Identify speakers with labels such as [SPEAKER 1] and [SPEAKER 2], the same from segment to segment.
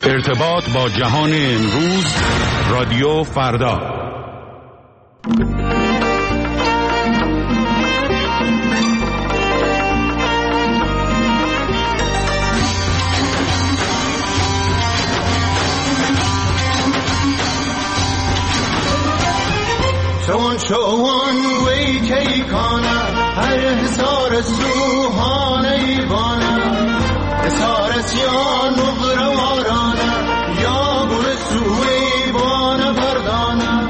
[SPEAKER 1] ارتباط با جهان امروز، رادیو فردا.
[SPEAKER 2] شوان وی کی کانا هر حسار سوهان ایوانا حسار سیان و غروارانا یا گل سوی بانا بردانا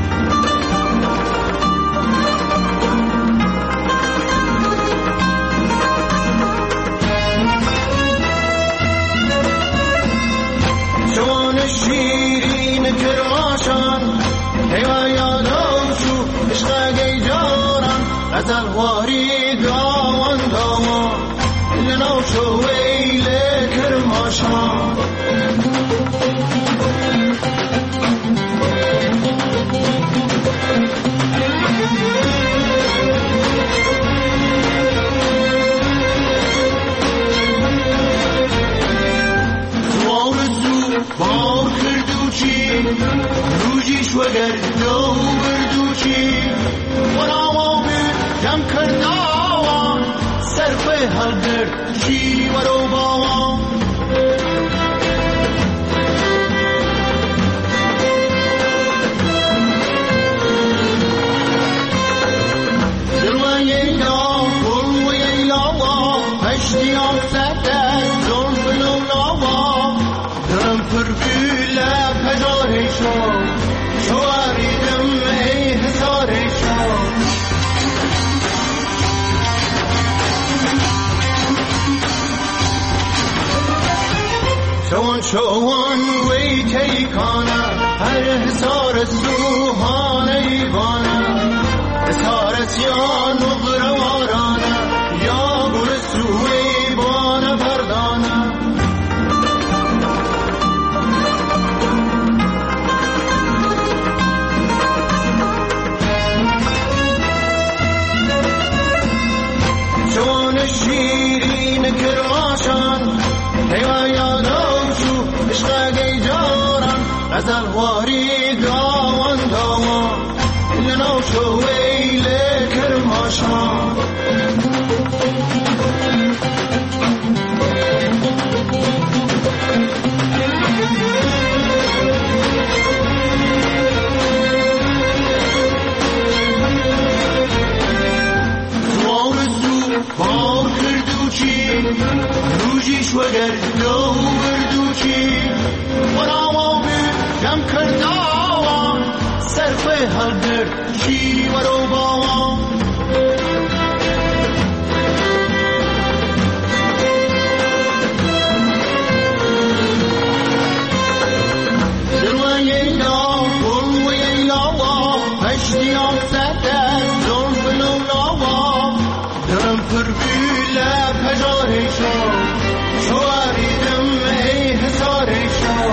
[SPEAKER 2] شوان شیرین کرماشان هیوا یادوشو اشتاقی جاران غزل واری داوان داوان لنوشو ویل کرماشان وارزو بار کردوچی روزیش وگر دو بردوچی ورامو جم کرداوان سرف هلگر چی ورو باوان دلوان ییلا گلو ییلاوا هشتیان سدست زلف لولاوا درم پرگوله پجارشو شواریدم ای حسارشو شوان وی کی کانا هر حسار سوهان ایوانا حسار سیان و غروارانا یا گل سوی بانا بردانا شوان شیرین کرماشان هیوا یادوشو اشتاقی جاران غزل واری داوان داوان لنوشو ویل کرماشان وارزو بار کردوچی روزیش وگر دو بردوچی ورامو جم کرداوان سرف هلگر چی ورو باوان دلوان ییلا گلو ییلاوا هشتیان سدست زلف لولاوا درم پرگوله پجارشو شواریدم ای حسارشو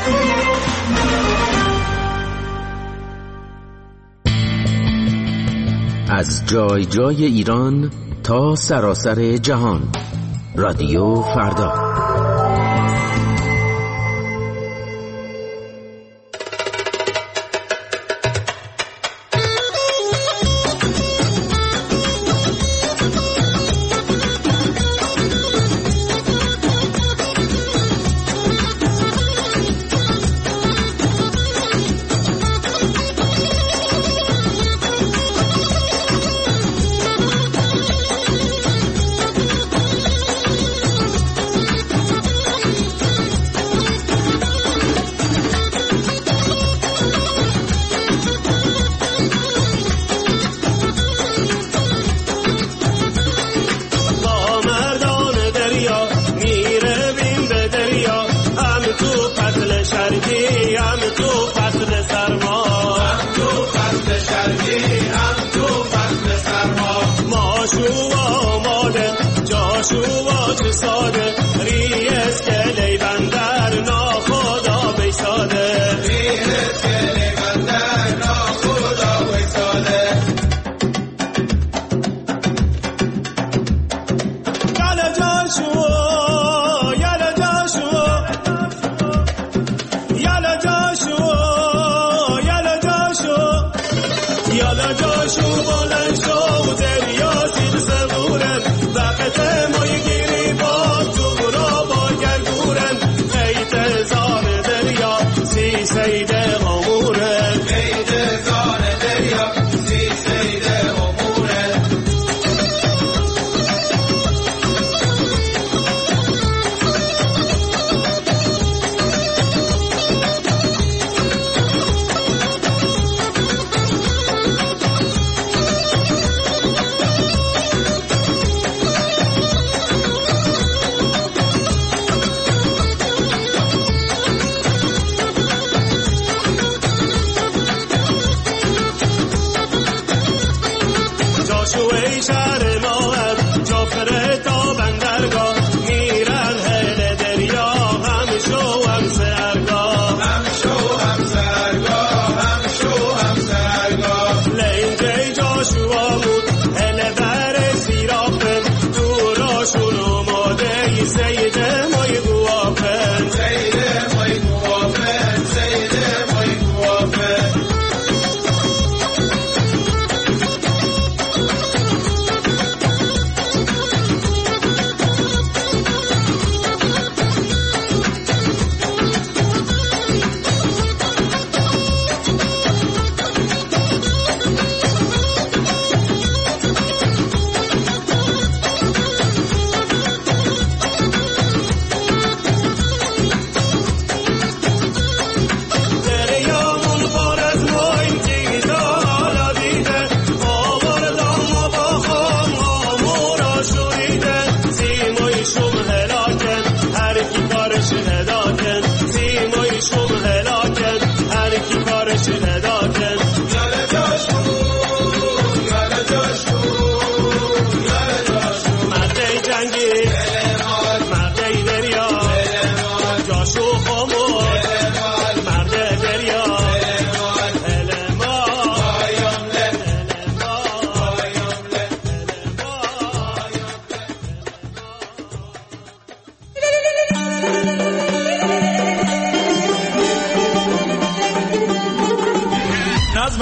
[SPEAKER 3] از جای جای ایران تا سراسر جهان، رادیو فردا.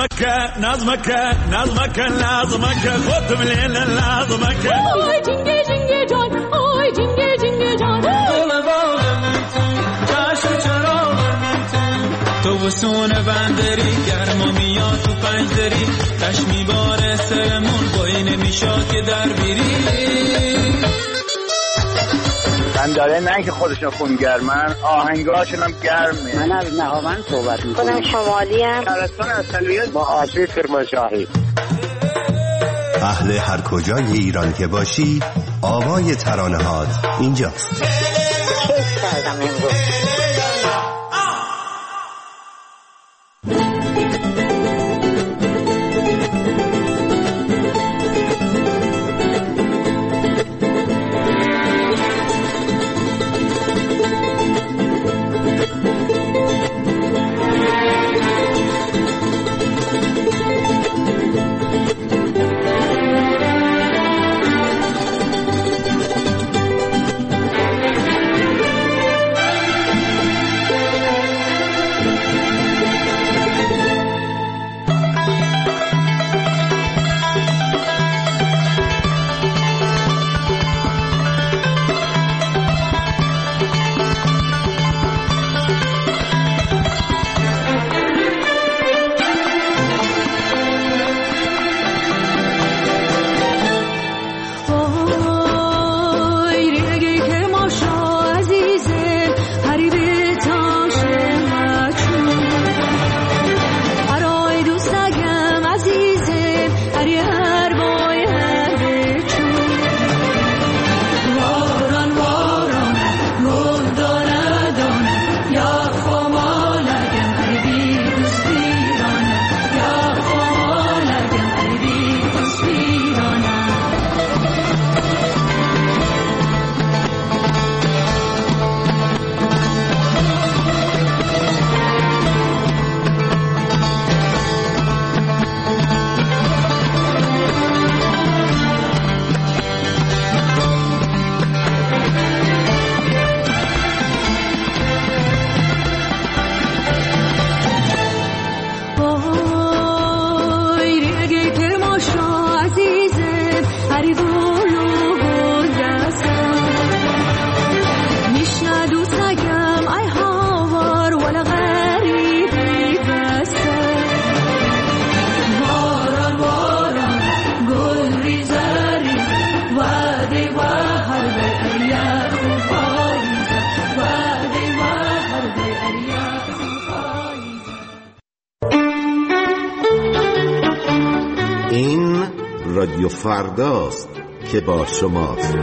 [SPEAKER 4] خودم لیل لازمک آی جنگه جنگه جان آی جنگه جنگه جان
[SPEAKER 5] تو وسون بندری گرما میاد تو پنجدری تش میباره سرمون بایی نمیشاد که در بیری
[SPEAKER 6] داره نه که خودشون خونگرمن آهنگاشون هم گرمه.
[SPEAKER 7] من از نهاوند صحبت میکنم.
[SPEAKER 8] شمالی هم
[SPEAKER 6] شهرستان اصلیت با آسیب کرمانشاهی.
[SPEAKER 9] اهل هر کجای ایران که باشی آوای ترانه‌هات اینجاست.
[SPEAKER 8] کیف کردم امروز.
[SPEAKER 10] رادیو فرداست که با شماست.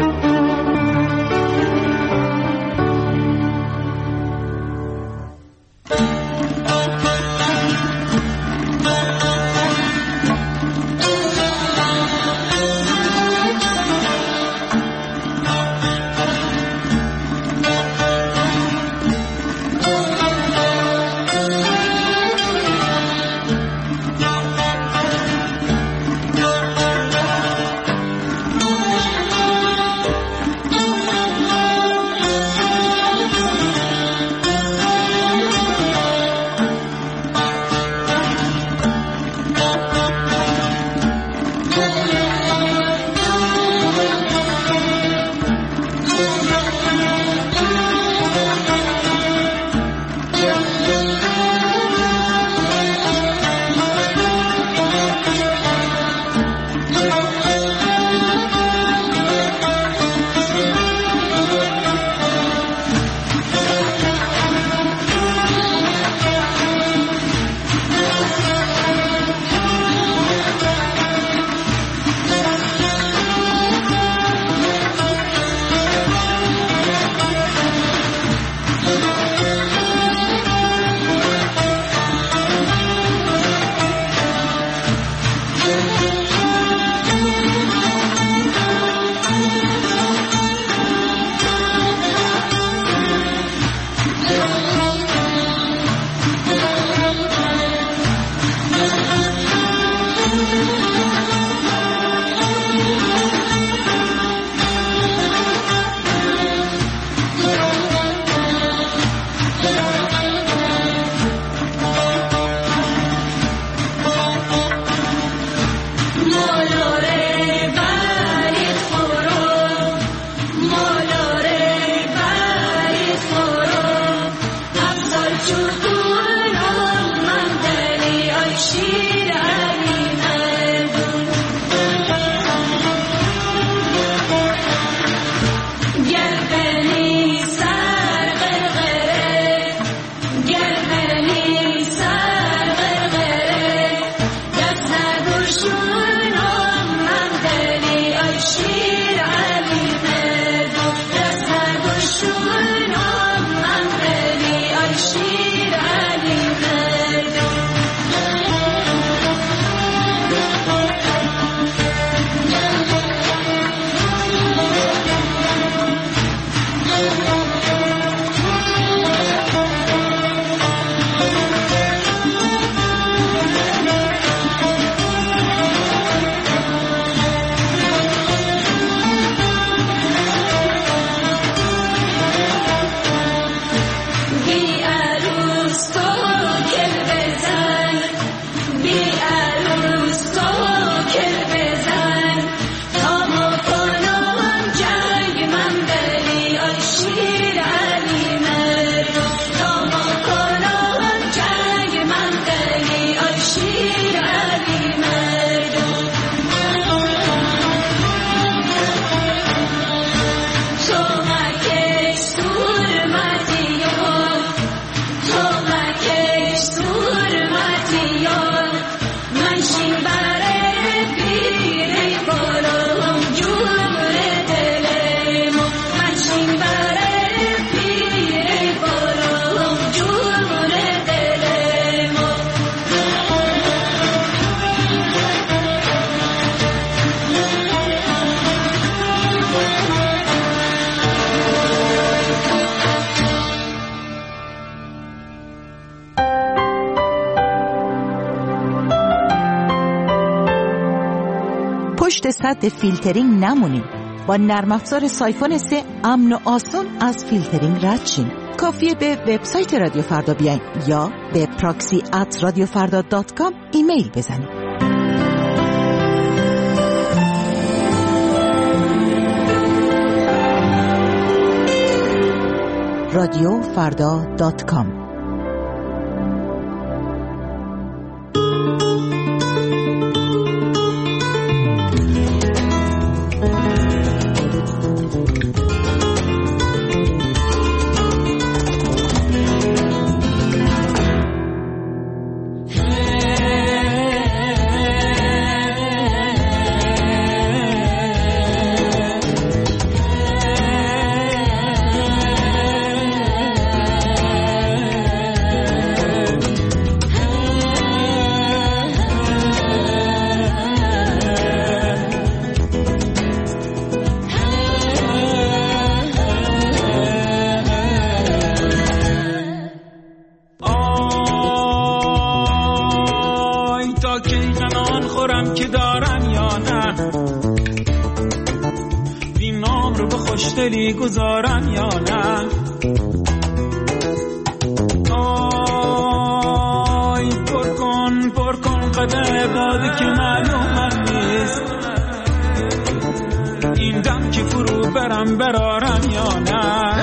[SPEAKER 11] پشت سد فیلترینگ نمونین. با نرم افزار سایفون 3 امن و آسان از فیلترینگ رد شین. کافیه به وبسایت رادیو فردا بیاین یا به proxy@radiofarda.com ایمیل بزنید. radiofarda.com.
[SPEAKER 5] خوشدلی گذارم یا نه؟ آی پر کن قدر بادی که معلومم نیست، این دم که فرو برم برارم یا نه؟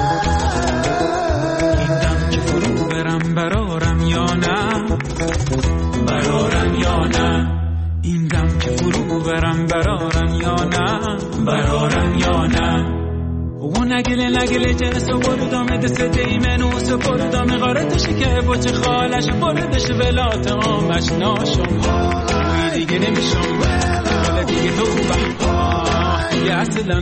[SPEAKER 5] این دم که فرو برم برارم یا نه؟ برارم یا نه؟ این دم که فرو برم برارم یا نه؟ برارم یا نه؟ و نگله جنس و برودامه دست دیمنوس و برودامه غارتشی که بچه خالش بردش ولات آمش ناشم دیگه نمیشم ولی دیگه تو خوبم دیگه اصلا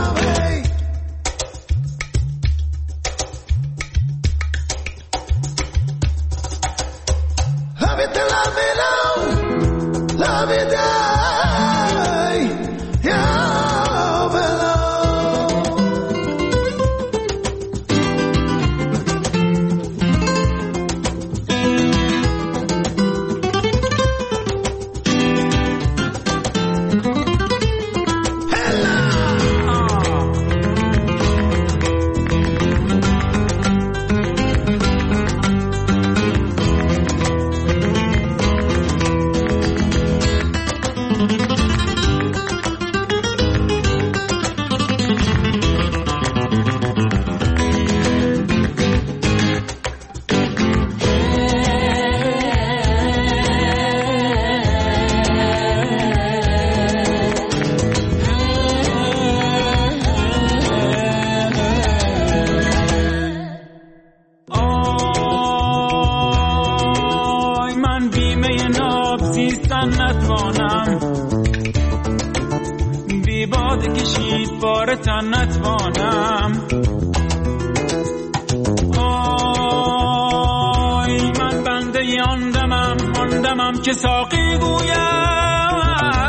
[SPEAKER 5] که ساقی گویم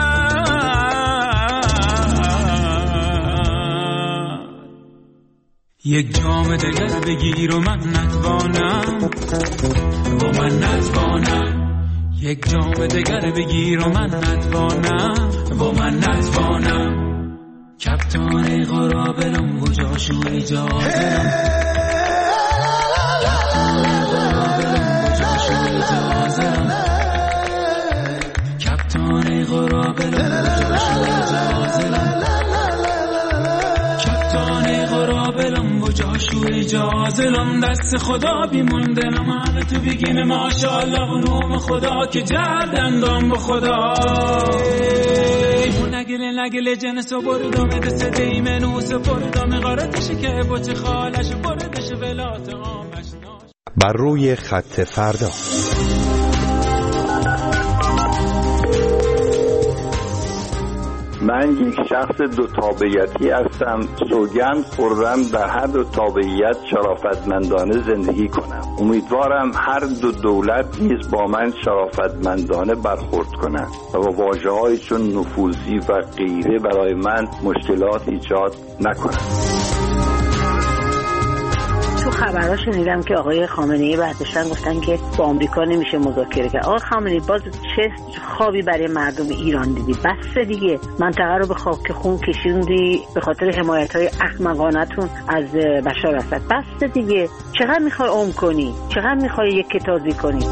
[SPEAKER 5] یک جام دگر بگیر و من نتوانم یک جام دگر بگیر و من نتوانم کپتان غرابلم گجاشو اجازه اجازلم دست خدا بیموندنم همه تو بگیم ماشاءالله و نوم خدا که جردندم با خدا نگله جنس و بردم دست دیمنوس و بردم غارتشی که بچه خالش بردش ولات آمش
[SPEAKER 9] بر روی خط فردا.
[SPEAKER 6] من یک شخص دو تابعیتی هستم. سوگند خوردم در هر دو تابعیت شرافتمندانه زندگی کنم. امیدوارم هر دو دولت نیز با من شرافتمندانه برخورد کنند و با واژه‌های چون نفوذی و غیره برای من مشکلات ایجاد نکنند.
[SPEAKER 7] تو خبرها شنیدم که آقای خامنه‌ای برداشتن گفتن که با آمریکا نمیشه مذاکره کرد. آقای خامنه‌ای باز چه خوابی برای مردم ایران دیدی؟ بس دیگه، منطقه رو به خاک خون کشوندی به خاطر حمایت‌های احمقانه‌تون از بشار اسد. بس دیگه، چقدر میخوای عمر کنی؟ چقدر میخوای یک کتازی کنی؟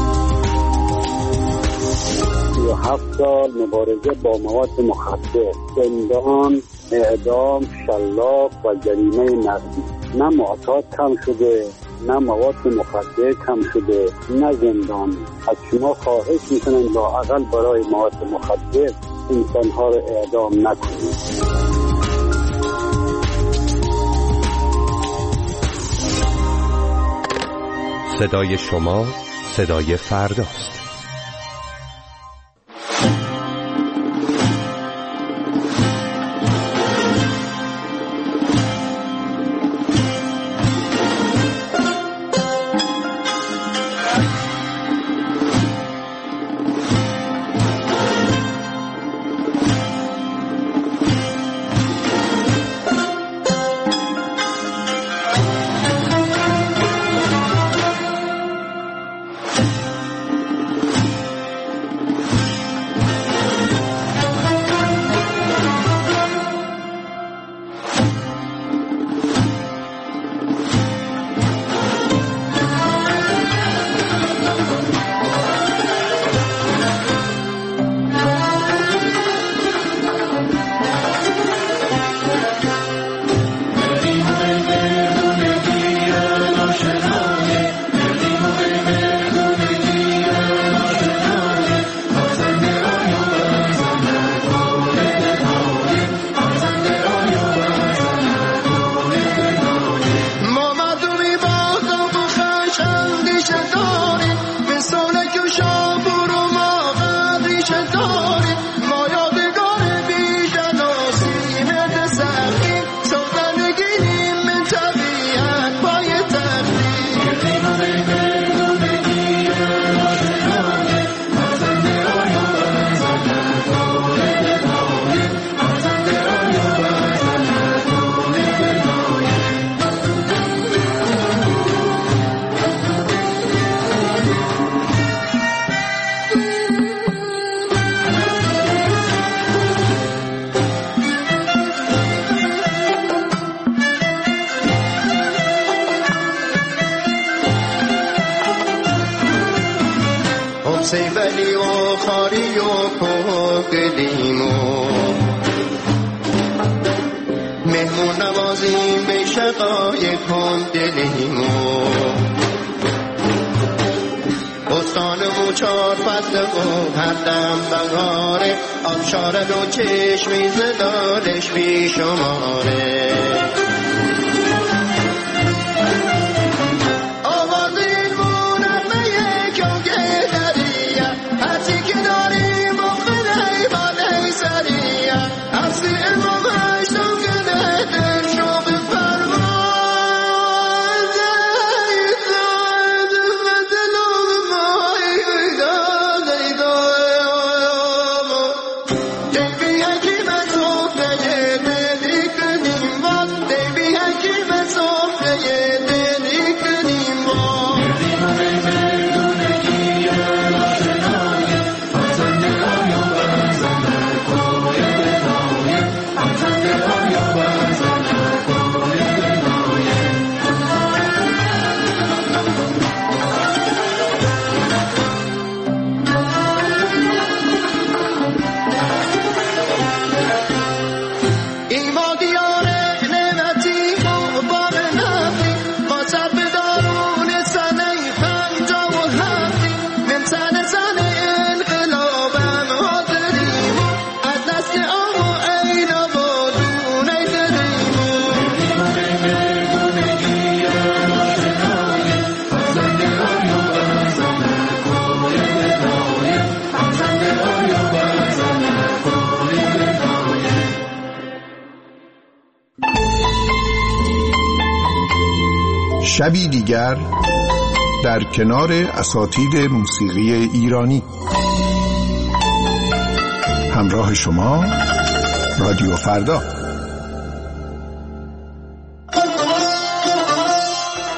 [SPEAKER 12] 37 سال مبارزه با مواد مخدر، زندان، اعدام، شلاق و جریمه نقدی. نه معتاد کم شده، نه مواد مخدر کم شده، نه زندان. از شما خواهش میکنم لااقل برای مواد مخدر انسانها رو اعدام نکنید.
[SPEAKER 9] صدای شما صدای فرداست.
[SPEAKER 2] سیبلی و خاری و کوکلیم و مهمون نوازیم به شقای کن دلیم و بستان و چار فصل و هر دم بهاره آبشاره و چشمی زدالش بی شماره
[SPEAKER 13] شبی دیگر در کنار اساتید موسیقی ایرانی. همراه شما رادیو فردا.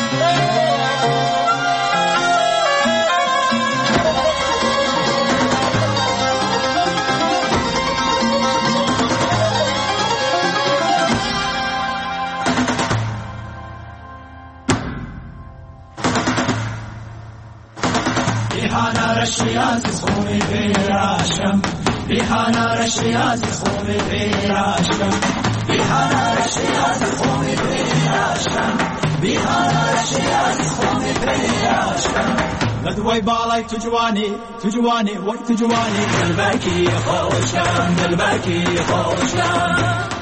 [SPEAKER 5] بیهانا رشی از خون بیراشم بیهانا رشی از خون بیراشم بیهانا رشی از خون بیراشم بیهانا رشی از خون بیراشم لدوی بالای تو جوانی وای تو جوانی دلبکی خوشم